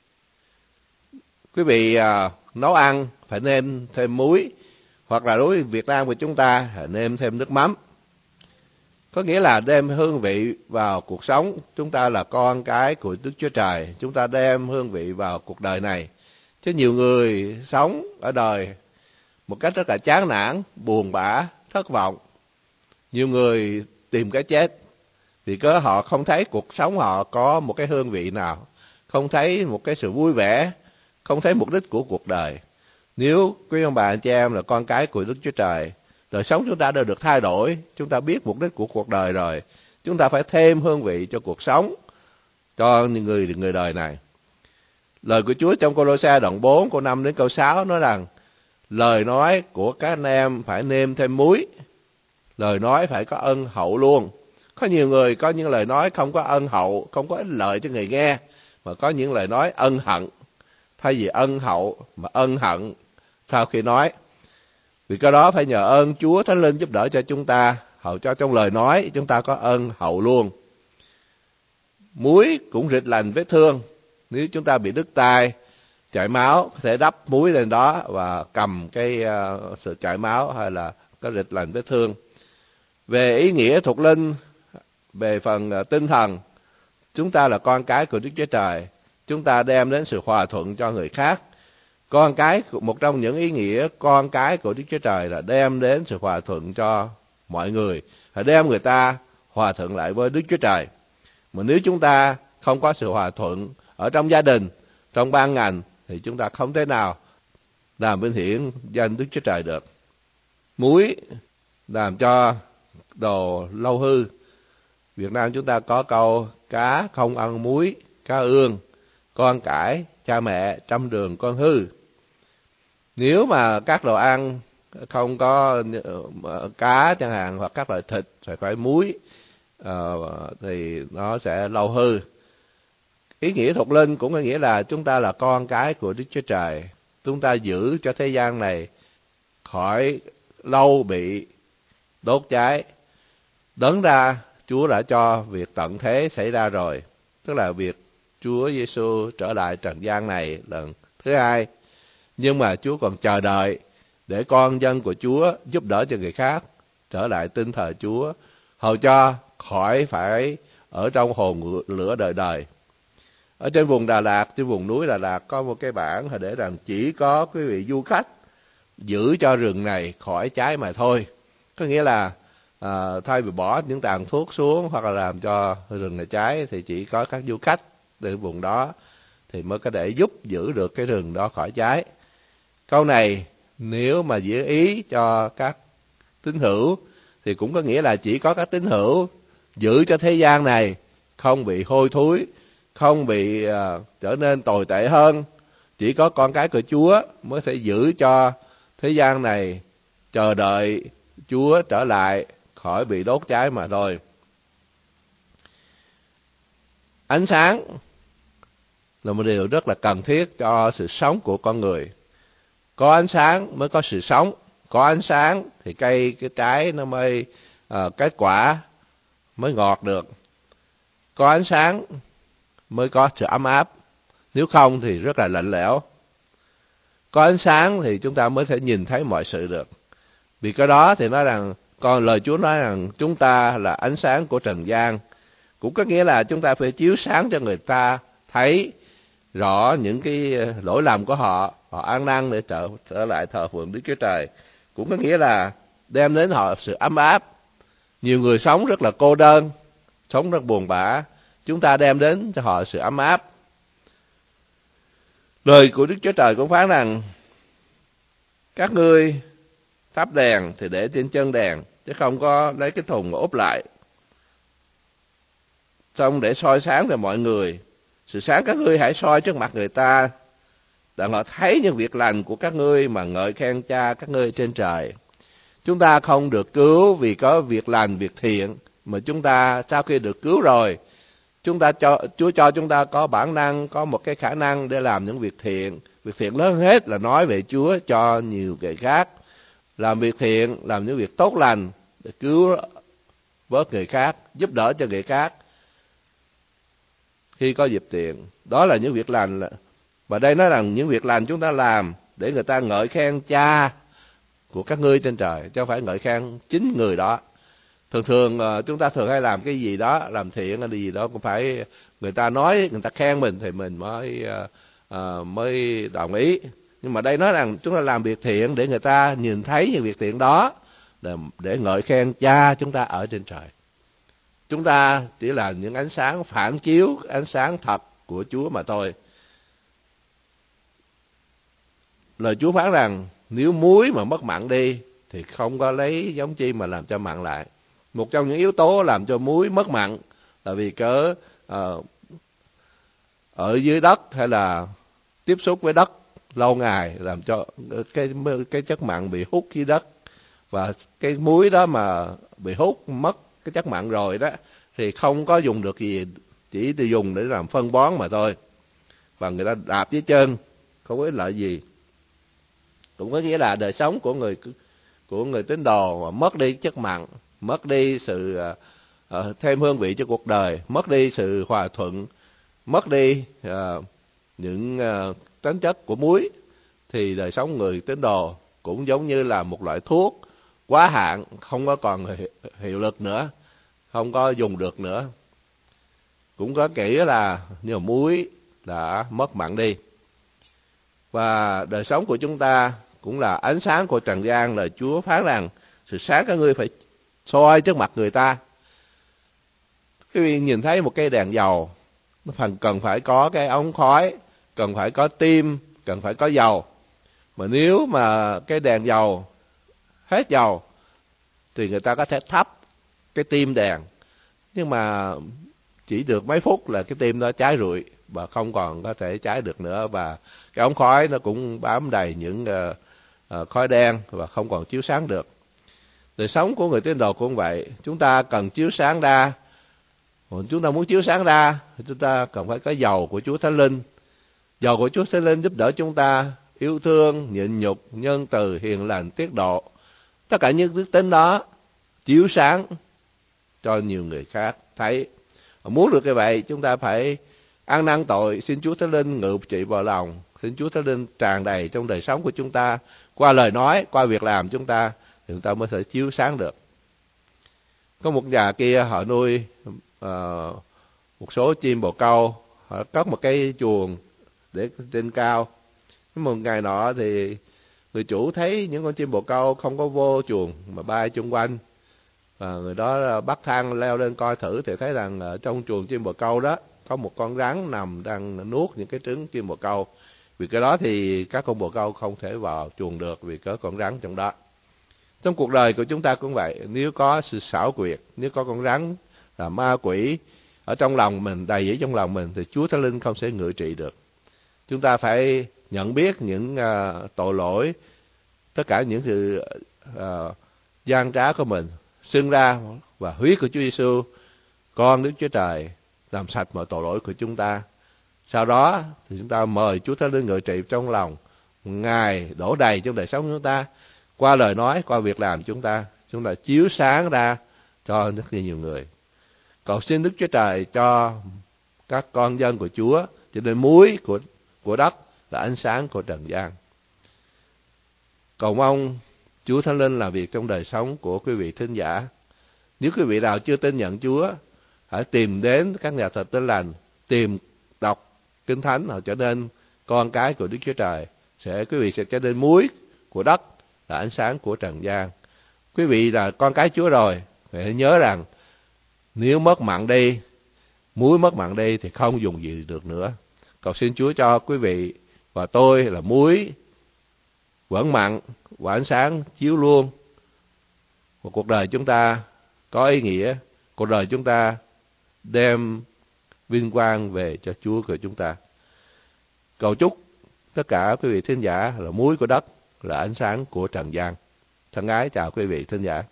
Quý vị à, nấu ăn phải nêm thêm muối, hoặc là đối với Việt Nam của chúng ta phải nêm thêm nước mắm. Có nghĩa là đem hương vị vào cuộc sống. Chúng ta là con cái của Đức Chúa Trời, chúng ta đem hương vị vào cuộc đời này. Chứ nhiều người sống ở đời một cách rất là chán nản, buồn bã, thất vọng. Nhiều người tìm cái chết vì cớ họ không thấy cuộc sống họ có một cái hương vị nào, không thấy một cái sự vui vẻ, không thấy mục đích của cuộc đời. Nếu quý ông bà anh chị em là con cái của Đức Chúa Trời, đời sống chúng ta đã được thay đổi, chúng ta biết mục đích của cuộc đời rồi, chúng ta phải thêm hương vị cho cuộc sống, cho những người người đời này. Lời của Chúa trong Cô-lô-se đoạn bốn câu năm đến câu sáu nói rằng lời nói của các anh em phải nêm thêm muối, lời nói phải có ân hậu luôn. Có nhiều người có những lời nói không có ân hậu, không có ích lợi cho người nghe, mà có những lời nói ân hận. Thay vì ân hậu mà ân hận sau khi nói. Vì cái đó phải nhờ ơn Chúa Thánh Linh giúp đỡ cho chúng ta, hầu cho trong lời nói chúng ta có ân hậu luôn. Muối cũng rịch lành vết thương. Nếu chúng ta bị đứt tay, chảy máu, có thể đắp muối lên đó và cầm cái uh, sự chảy máu hay là có rịch lành vết thương. Về ý nghĩa thuộc linh, về phần uh, tinh thần, chúng ta là con cái của Đức Chúa Trời. Chúng ta đem đến sự hòa thuận cho người khác. Con cái, một trong những ý nghĩa con cái của Đức Chúa Trời là đem đến sự hòa thuận cho mọi người, là đem người ta hòa thuận lại với Đức Chúa Trời. Mà nếu chúng ta không có sự hòa thuận ở trong gia đình, trong ban ngành, thì chúng ta không thể nào làm vinh hiển danh Đức Chúa Trời được. Muối làm cho đồ lâu hư. Việt Nam chúng ta có câu cá không ăn muối, cá ương, con cãi, cha mẹ trăm đường con hư. Nếu mà các đồ ăn không có cá chẳng hạn, hoặc các loại thịt phải phải muối, uh, thì nó sẽ lâu hư. Ý nghĩa thuộc linh cũng có nghĩa là chúng ta là con cái của Đức Chúa Trời. Chúng ta giữ cho thế gian này khỏi lâu bị đốt cháy. Đấng ra Chúa đã cho việc tận thế xảy ra rồi, tức là việc Chúa Giêsu trở lại trần gian này lần thứ hai. Nhưng mà Chúa còn chờ đợi để con dân của Chúa giúp đỡ cho người khác trở lại tin thờ Chúa, hầu cho khỏi phải ở trong hồn lửa đời đời. Ở trên vùng Đà Lạt, trên vùng núi Đà Lạt có một cái bảng để rằng chỉ có quý vị du khách giữ cho rừng này khỏi cháy mà thôi. Có nghĩa là à, thay vì bỏ những tàn thuốc xuống hoặc là làm cho rừng này cháy, thì chỉ có các du khách từ vùng đó thì mới có thể giúp giữ được cái rừng đó khỏi cháy. Câu này nếu mà giữ ý cho các tín hữu thì cũng có nghĩa là chỉ có các tín hữu giữ cho thế gian này không bị hôi thối, không bị uh, trở nên tồi tệ hơn. Chỉ có con cái của Chúa mới thể giữ cho thế gian này chờ đợi Chúa trở lại khỏi bị đốt cháy mà thôi. Ánh sáng là một điều rất là cần thiết cho sự sống của con người. Có ánh sáng mới có sự sống. Có ánh sáng thì cây, cái trái nó mới, uh, cái quả mới ngọt được. Có ánh sáng mới có sự ấm áp. Nếu không thì rất là lạnh lẽo. Có ánh sáng thì chúng ta mới thể nhìn thấy mọi sự được. Vì cái đó thì nói rằng, còn lời Chúa nói rằng chúng ta là ánh sáng của trần gian. Cũng có nghĩa là chúng ta phải chiếu sáng cho người ta thấy rõ những cái lỗi lầm của họ, họ ăn năn để trở, trở lại thờ phượng Đức Chúa Trời. Cũng có nghĩa là đem đến họ sự ấm áp. Nhiều người sống rất là cô đơn, sống rất buồn bã. Chúng ta đem đến cho họ sự ấm áp. Lời của Đức Chúa Trời cũng phán rằng, các ngươi thắp đèn thì để trên chân đèn, chứ không có lấy cái thùng mà úp lại, xong để soi sáng cho mọi người. Sự sáng các ngươi hãy soi trước mặt người ta, để họ thấy những việc lành của các ngươi mà ngợi khen Cha các ngươi trên trời. Chúng ta không được cứu vì có việc lành, việc thiện, mà chúng ta sau khi được cứu rồi, chúng ta cho Chúa cho chúng ta có bản năng, có một cái khả năng để làm những việc thiện. Việc thiện lớn hết là nói về Chúa cho nhiều người khác. Làm việc thiện, làm những việc tốt lành để cứu vớt người khác, giúp đỡ cho người khác khi có dịp tiện. Đó là những việc lành. Và đây nói rằng những việc lành chúng ta làm để người ta ngợi khen Cha của các ngươi trên trời, chứ không phải ngợi khen chính người đó. Thường thường chúng ta thường hay làm cái gì đó, làm thiện hay gì đó cũng phải người ta nói, người ta khen mình thì mình mới uh, mới đồng ý. Nhưng mà đây nói rằng chúng ta làm việc thiện để người ta nhìn thấy những việc thiện đó, để, để ngợi khen Cha chúng ta ở trên trời. Chúng ta chỉ là những ánh sáng phản chiếu ánh sáng thật của Chúa mà thôi. Lời Chúa phán rằng nếu muối mà mất mặn đi thì không có lấy giống chi mà làm cho mặn lại. Một trong những yếu tố làm cho muối mất mặn là vì cớ uh, ở dưới đất hay là tiếp xúc với đất lâu ngày làm cho cái cái chất mặn bị hút dưới đất, và cái muối đó mà bị hút mất cái chất mặn rồi đó thì không có dùng được gì, chỉ để dùng để làm phân bón mà thôi, và người ta đạp dưới chân không có ích lợi gì. Cũng có nghĩa là đời sống của người của người tín đồ mà mất đi chất mặn, mất đi sự uh, thêm hương vị cho cuộc đời, mất đi sự hòa thuận, mất đi uh, những uh, tính chất của muối, thì đời sống người tín đồ cũng giống như là một loại thuốc quá hạn, không có còn hiệu lực nữa, không có dùng được nữa. Cũng có nghĩa là như muối đã mất mặn đi. Và đời sống của chúng ta cũng là ánh sáng của trần gian. Lời Chúa phán rằng sự sáng các ngươi phải soi trước mặt người ta. Quý vị nhìn thấy một cây đèn dầu, nó phần cần phải có cái ống khói, cần phải có tim, cần phải có dầu. Mà nếu mà cái đèn dầu hết dầu thì người ta có thể thắp cái tim đèn, nhưng mà chỉ được mấy phút là cái tim nó cháy rụi và không còn có thể cháy được nữa, và cái ống khói nó cũng bám đầy những uh, uh, khói đen và không còn chiếu sáng được. Đời sống của người tín đồ cũng vậy, chúng ta cần chiếu sáng ra. Còn chúng ta muốn chiếu sáng ra thì chúng ta cần phải có dầu của Chúa Thánh Linh. Dầu của Chúa Thánh Linh giúp đỡ chúng ta yêu thương, nhịn nhục, nhân từ, hiền lành, tiết độ. Tất cả những đức tính đó chiếu sáng cho nhiều người khác thấy. Và muốn được như vậy, chúng ta phải ăn năn tội, xin Chúa Thánh Linh ngự trị vào lòng, xin Chúa Thánh Linh tràn đầy trong đời sống của chúng ta, qua lời nói, qua việc làm chúng ta, thì chúng ta mới thể chiếu sáng được. Có một nhà kia họ nuôi uh, một số chim bồ câu, họ cất một cái chuồng để trên cao. Một ngày nọ thì người chủ thấy những con chim bồ câu không có vô chuồng mà bay chung quanh, và người đó bắt thang leo lên coi thử thì thấy rằng ở trong chuồng chim bồ câu đó có một con rắn nằm đang nuốt những cái trứng chim bồ câu. Vì cái đó thì các con bồ câu không thể vào chuồng được vì có con rắn trong đó. Trong cuộc đời của chúng ta cũng vậy, nếu có sự xảo quyệt, nếu có con rắn là ma quỷ ở trong lòng mình, đầy dẫy trong lòng mình, thì Chúa Thánh Linh không sẽ ngự trị được. Chúng ta phải nhận biết những uh, tội lỗi, tất cả những sự uh, gian trá của mình, xưng ra và huyết của Chúa Giêsu, con Đức Chúa Trời, làm sạch mọi tội lỗi của chúng ta. Sau đó thì chúng ta mời Chúa Thánh Linh ngự trị trong lòng, Ngài đổ đầy trong đời sống của chúng ta, qua lời nói, qua việc làm chúng ta, chúng ta chiếu sáng ra cho rất nhiều người. Cầu xin Đức Chúa Trời cho các con dân của Chúa cho nên muối của của đất là ánh sáng của trần gian. Cầu mong Chúa Thánh Linh làm việc trong đời sống của quý vị thính giả. Nếu quý vị nào chưa tin nhận Chúa, hãy tìm đến các nhà thờ Tin Lành, tìm đọc Kinh Thánh, họ trở nên con cái của Đức Chúa Trời. Sẽ quý vị sẽ trở nên muối của đất, là ánh sáng của trần gian. Quý vị là con cái Chúa rồi, phải nhớ rằng nếu mất mặn đi, muối mất mặn đi thì không dùng gì được nữa. Cầu xin Chúa cho quý vị và tôi là muối vẫn mặn và ánh sáng chiếu luôn. Và cuộc đời chúng ta có ý nghĩa, cuộc đời chúng ta đem vinh quang về cho Chúa của chúng ta. Cầu chúc tất cả quý vị thính giả là muối của đất, là ánh sáng của trần gian. Thân ái chào quý vị thính giả.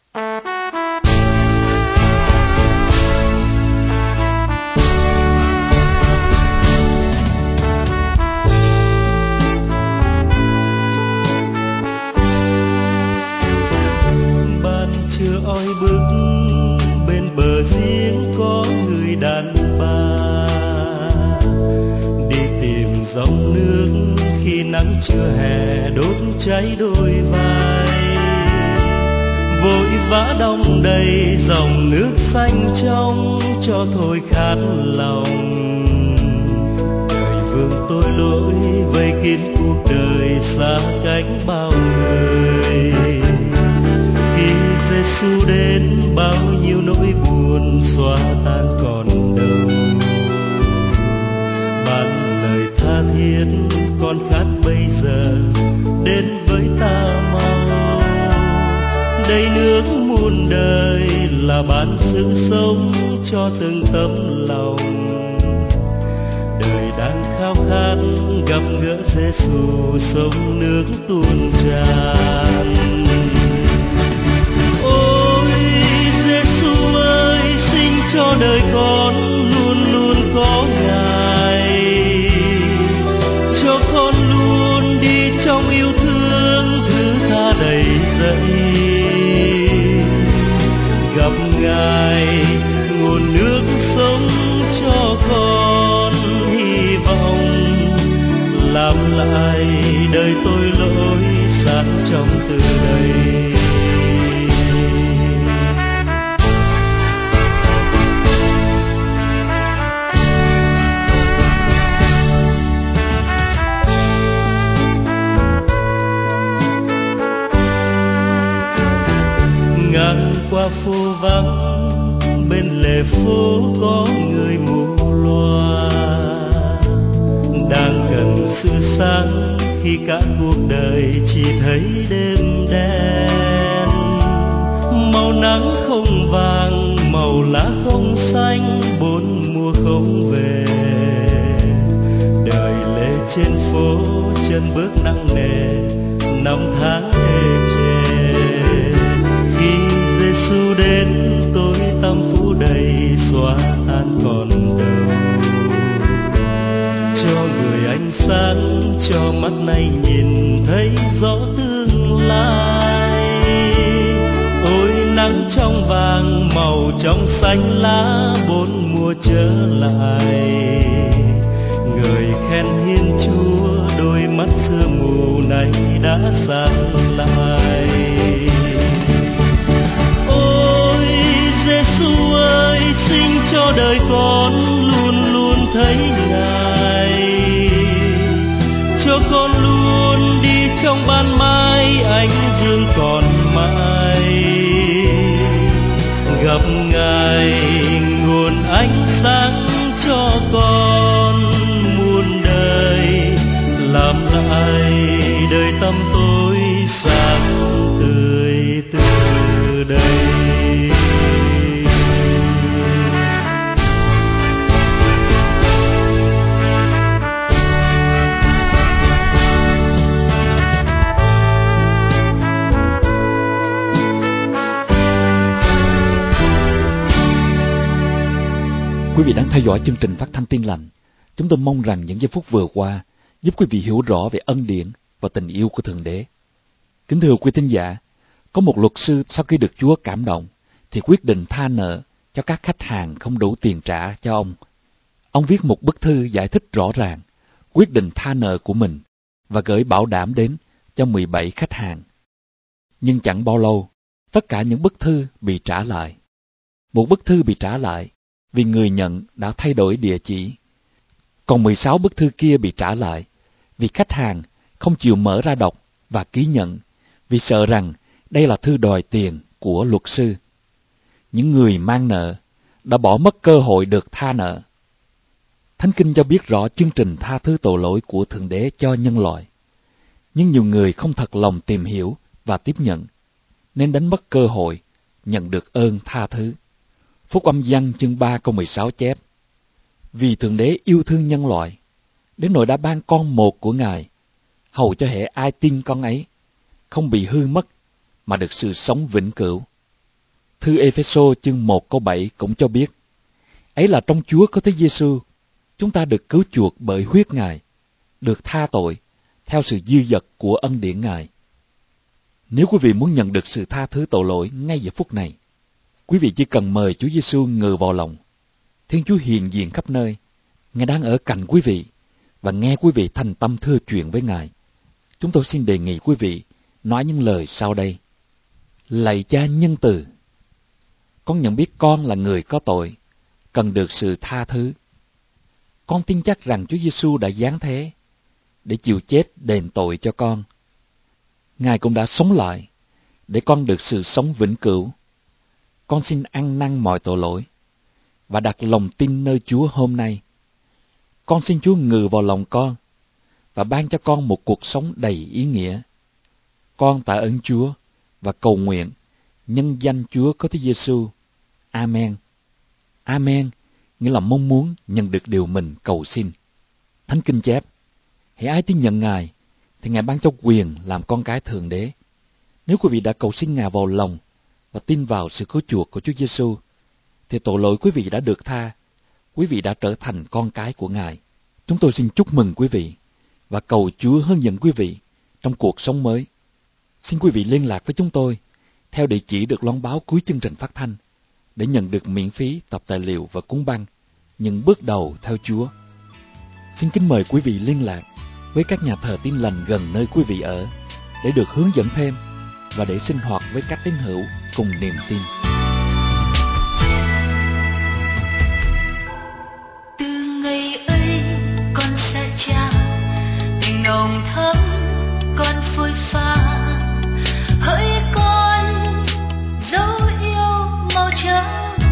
Ban trưa oi bức bên bờ giếng có người đàn bà đi tìm dòng nước khi nắng trưa hè đốt cháy đôi vai, vội vã đong đầy dòng nước xanh trong cho thôi khát lòng. Đời vương tôi lỗi vây kín cuộc đời xa cách bao người, khi Giêsu đến bao nhiêu nỗi buồn xóa tan còn đâu. Ban lời tha thiết con khát bây giờ đến với ta mau, đây nước muôn đời là ban sự sống cho từng tấm lòng. Đời đang khao khát gặp gỡ Giêsu sông nước tuôn tràn. Ôi Giêsu ơi, xin cho đời con luôn luôn có Ngài, cho con luôn đi trong yêu thương thứ tha đầy dẫy. Gặp Ngài nguồn nước sống cho con hy vọng, làm lại đời tôi lỗi sát trong từ đây. Ngang qua phố vắng bên lề phố có người mù loa, đang cần sự sáng khi cả cuộc đời chỉ thấy đêm đen. Màu nắng không vàng, màu lá không xanh, bốn mùa không về. Đời lê trên phố chân bước nặng nề, năm tháng ê chề. Khi Giêsu đến tối tăm phủ đầy xóa tan còn đâu, cho người ánh sáng cho mắt này nhìn thấy rõ tương lai. Ôi nắng trong vàng màu trong xanh lá, bốn mùa trở lại. Người khen Thiên Chúa đôi mắt xưa mù này đã sáng lại. Ôi Giêsu ơi, xin cho đời con luôn luôn thấy Ngài, cho con luôn đi trong ban mai ánh dương còn mãi. Gặp Ngài nguồn ánh sáng cho con muôn đời, làm lại đời tâm tôi sáng tươi từ đây. Quý vị đang theo dõi chương trình phát thanh Tin Lành. Chúng tôi mong rằng những giây phút vừa qua giúp quý vị hiểu rõ về ân điển và tình yêu của Thượng Đế. Kính thưa quý tín giả, có một luật sư sau khi được Chúa cảm động thì quyết định tha nợ cho các khách hàng không đủ tiền trả cho ông. Ông viết một bức thư giải thích rõ ràng quyết định tha nợ của mình và gửi bảo đảm đến cho mười bảy khách hàng. Nhưng chẳng bao lâu, tất cả những bức thư bị trả lại. Một bức thư bị trả lại vì người nhận đã thay đổi địa chỉ. Còn mười sáu bức thư kia bị trả lại vì khách hàng không chịu mở ra đọc và ký nhận vì sợ rằng đây là thư đòi tiền của luật sư. Những người mang nợ đã bỏ mất cơ hội được tha nợ. Thánh Kinh cho biết rõ chương trình tha thứ tội lỗi của Thượng Đế cho nhân loại. Nhưng nhiều người không thật lòng tìm hiểu và tiếp nhận, nên đánh mất cơ hội nhận được ơn tha thứ. Phúc Âm Giăng chương ba câu mười sáu chép: Vì Thượng Đế yêu thương nhân loại, đến nỗi đã ban con một của Ngài, hầu cho hễ ai tin con ấy, không bị hư mất, mà được sự sống vĩnh cửu. Thư Ê-phê-sô chương một câu bảy cũng cho biết, ấy là trong Chúa có Thế Giê-xu, chúng ta được cứu chuộc bởi huyết Ngài, được tha tội, theo sự dư dật của ân điển Ngài. Nếu quý vị muốn nhận được sự tha thứ tội lỗi ngay giờ phút này, quý vị chỉ cần mời Chúa Giê-xu ngự vào lòng. Thiên Chúa hiện diện khắp nơi, Ngài đang ở cạnh quý vị, và nghe quý vị thành tâm thưa chuyện với Ngài. Chúng tôi xin đề nghị quý vị nói những lời sau đây. Lạy Cha nhân từ, con nhận biết con là người có tội, cần được sự tha thứ. Con tin chắc rằng Chúa Giê-xu đã giáng thế để chịu chết đền tội cho con. Ngài cũng đã sống lại để con được sự sống vĩnh cửu. Con xin ăn năn mọi tội lỗi và đặt lòng tin nơi Chúa hôm nay. Con xin Chúa ngự vào lòng con và ban cho con một cuộc sống đầy ý nghĩa. Con tạ ơn Chúa và cầu nguyện nhân danh Chúa có Thế Giê-xu. Amen. Amen nghĩa là mong muốn nhận được điều mình cầu xin. Thánh Kinh chép, hễ ai tin nhận Ngài thì Ngài ban cho quyền làm con cái Thượng Đế. Nếu quý vị đã cầu xin Ngài vào lòng và tin vào sự cứu chuộc của Chúa Giê-xu, thì tội lỗi quý vị đã được tha. Quý vị đã trở thành con cái của Ngài. Chúng tôi xin chúc mừng quý vị và cầu Chúa hướng dẫn quý vị trong cuộc sống mới. Xin quý vị liên lạc với chúng tôi theo địa chỉ được loan báo cuối chương trình phát thanh để nhận được miễn phí tập tài liệu và cuốn băng Những bước đầu theo Chúa. Xin kính mời quý vị liên lạc với các nhà thờ Tin Lành gần nơi quý vị ở để được hướng dẫn thêm và để sinh hoạt với các tín hữu cùng niềm tin. Từ ngày ấy con sẽ trao tình nồng thắm, con phôi pha hỡi con dấu yêu mau trở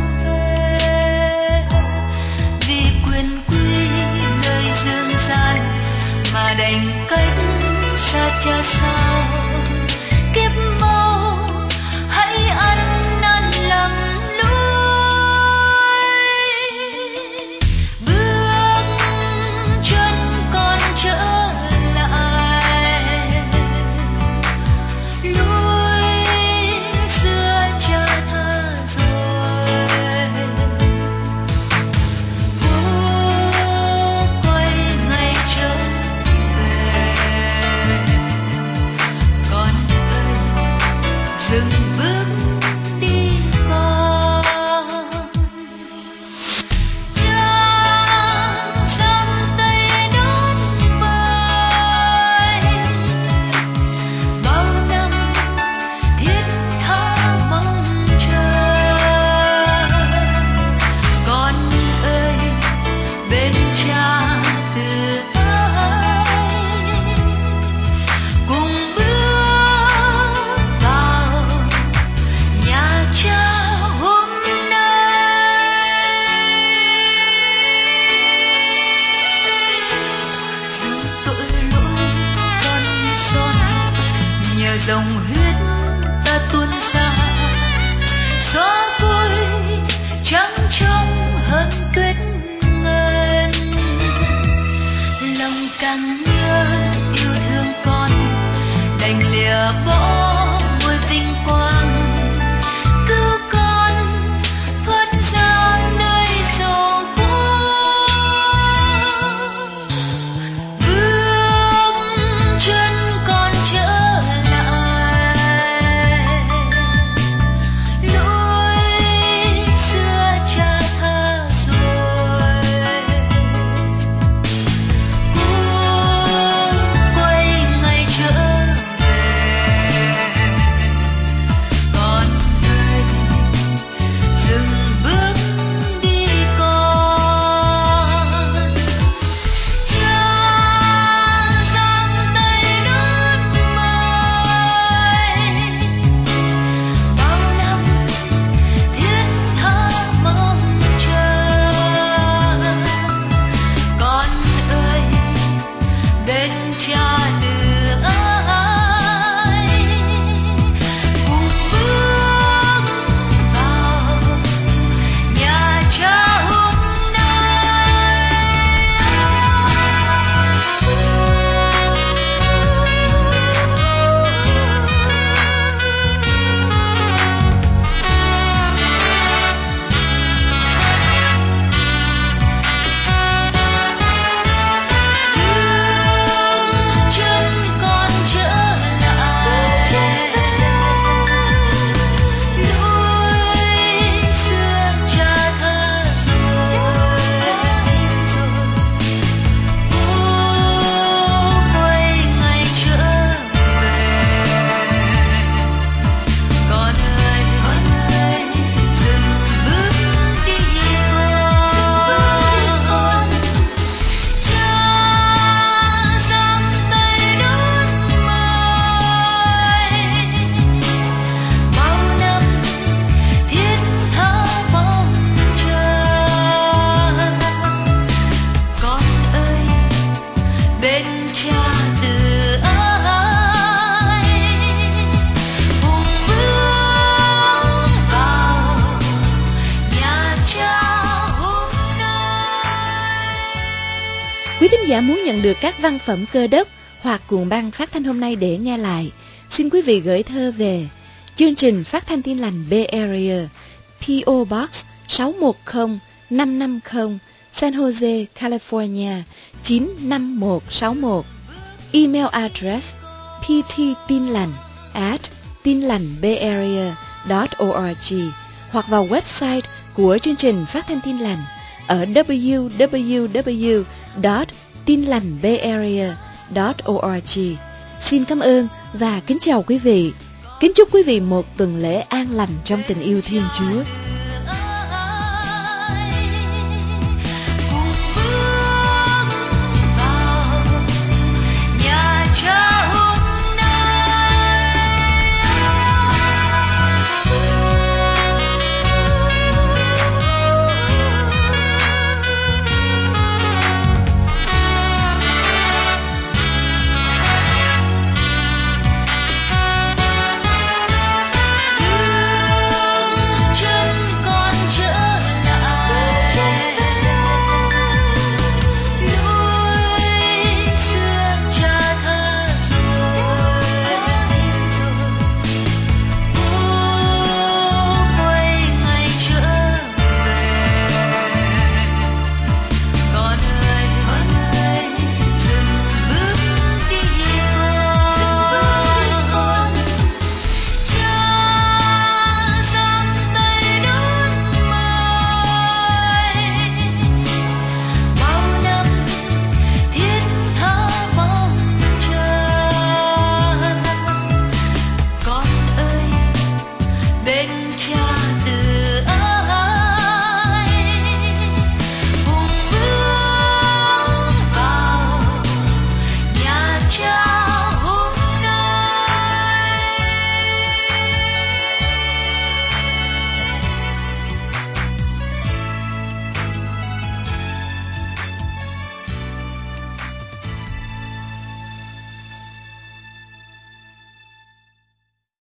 về, vì quyền quy nơi dương gian mà đành cách xa cha sao. Kiếp mau hãy ăn năn lặng lối, bước chân con trở lại lối xưa cha tha rồi. Vô quay ngày trở về, con ơi dừng bước đi con. Trăng sang tây đón bay, bao năm thiết tha mong chờ. Con ơi bên cha từ ái, cùng bước vào nhà cha hôm nay. Dù tội lỗi con như son, nhờ dòng huyết ta tuôn ra, xóa vôi trắng trong hơn tuyết ngân. Lòng càng nhớ yêu thương con, đành lìa bỏ vui vinh quang, cứu con thoát ra nơi sầu khổ. Bước chân con trở lại giả muốn nhận được các văn phẩm Cơ Đốc hoặc cuộn băng phát thanh hôm nay để nghe lại, xin quý vị gửi thơ về chương trình Phát thanh Tin lành Bay Area, pê ô Box sáu một không năm năm không, San Jose, California chín năm một sáu một. Email address pttinlành at tinlành.bayarea chấm org hoặc vào website của chương trình Phát thanh Tin lành ở w w w chấm tinlành.bayarea chấm org. Xin cảm ơn và kính chào quý vị. Kính chúc quý vị một tuần lễ an lành trong tình yêu Thiên Chúa.